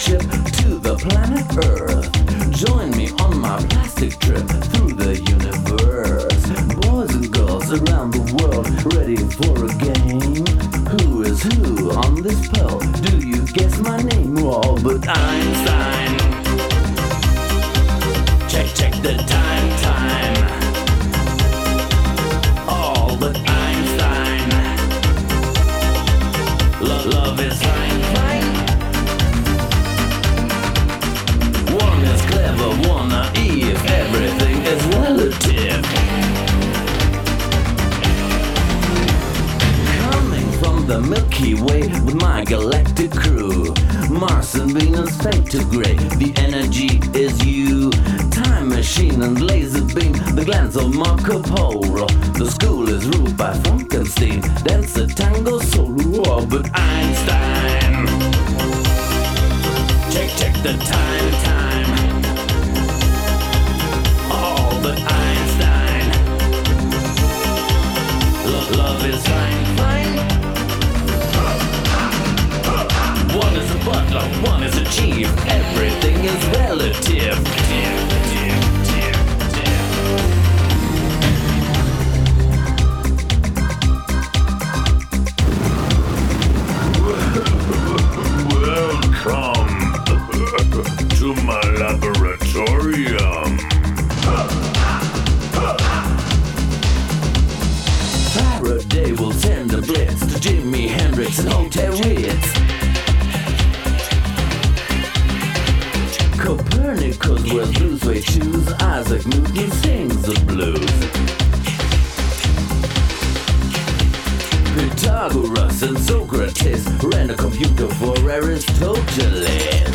spaceship to the planet Earth. Join me on my plastic trip through the universe. Boys and girls around the world, ready for a game? Who is who on this pearl? Do you guess my name? Albert Einstein. Check the time. Albert Einstein. Love is fine. One is clever, one naive. Everything is relative. Coming from the Milky Way with my galactic crew. Mars and Venus fade to gray. The energy is you. Time machine and laser beam. The glance of Marco Polo. The school is ruled by Frankenstein. Dance a tango solo. Albert Einstein. Check the time. Albert Einstein. Love is fine. One is a butler, one is a chief. Everything is relative. Welcome to my laboratorium. Faraday will send a blitz to Jimi Hendrix and Hotel Ritz. Copernicus wears blue suede shoes. Isaac Newton sings the blues. Pythagoras and Socrates ran a computer for Aristoteles.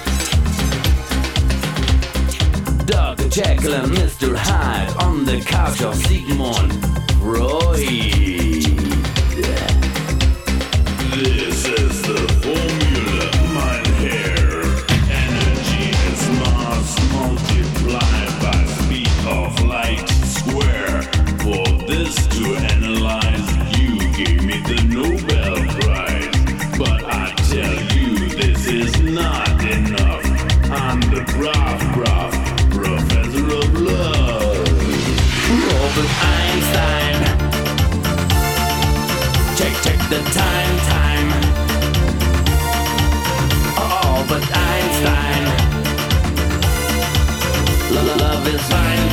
Dr. Jekyll and Mr. Hyde on the couch of Sigmund Freud. This is the formula, mein Herr. Energy is mass multiplied by speed of light square. For this to analyze, you gave me the Nobel Prize. But I tell you, this is not enough. I'm the Graf, professor of love. Albert Einstein. Check the time. Albert Einstein. Love is fine.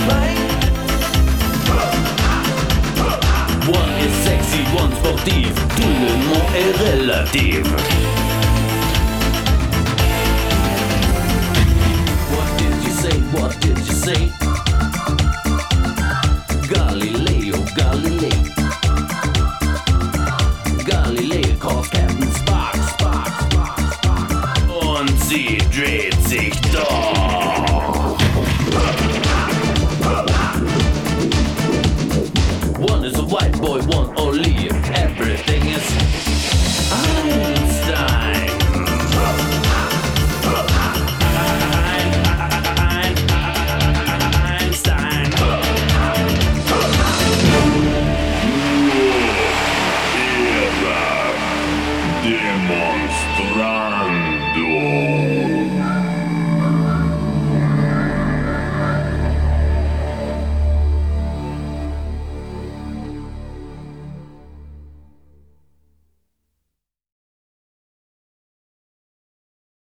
One is sexy, one sportif. Tout le monde est relatif. What did you say? Galileo calls Captain Spark. Und sie dreht sich doch.